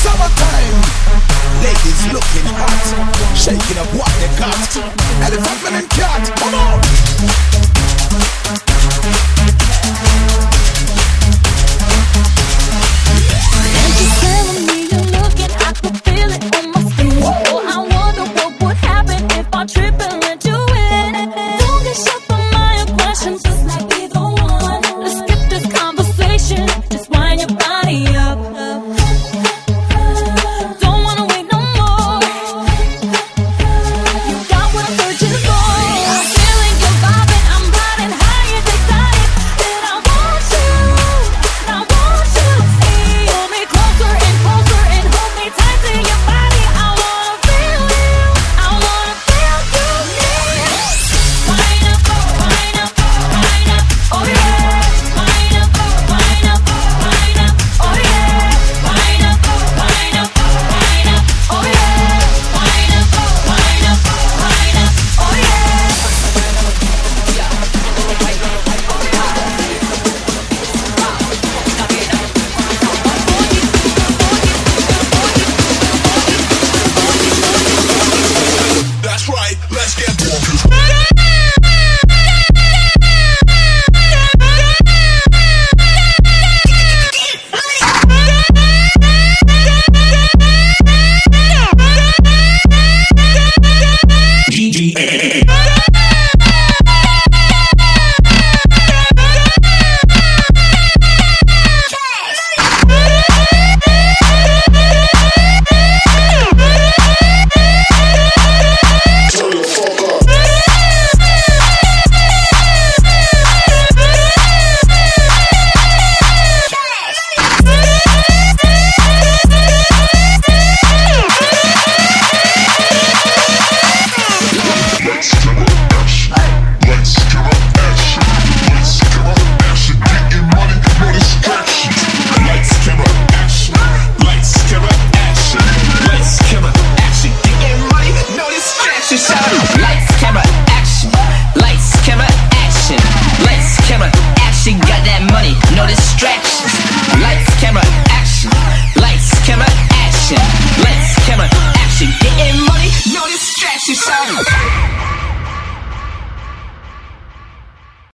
Summertime, ladies looking hot, shaking up what they got. Elephant man and cat, come on. And you're telling me you're looking, I can feel it on my skin. Oh, I wonder what would happen if I trip and let you in. Don't get shut for my questions, just like either one. Let's skip this conversation, just wind your body up. Don't wanna wait no more. You got what I'm searching for. I'm feeling your vibe and I'm riding high and excited that I want you. I want you. Pull me closer and hold me tight to your body. I wanna feel you. I wanna feel you. Wind up, wind up, wind up. Oh yeah. Wind up, wind up, wind up. Oh yeah. Wind up, wind up, wind up. Oh yeah. Wind up, wind up, wind up. Oh yeah. That's right, let's get Getting money, no distractions.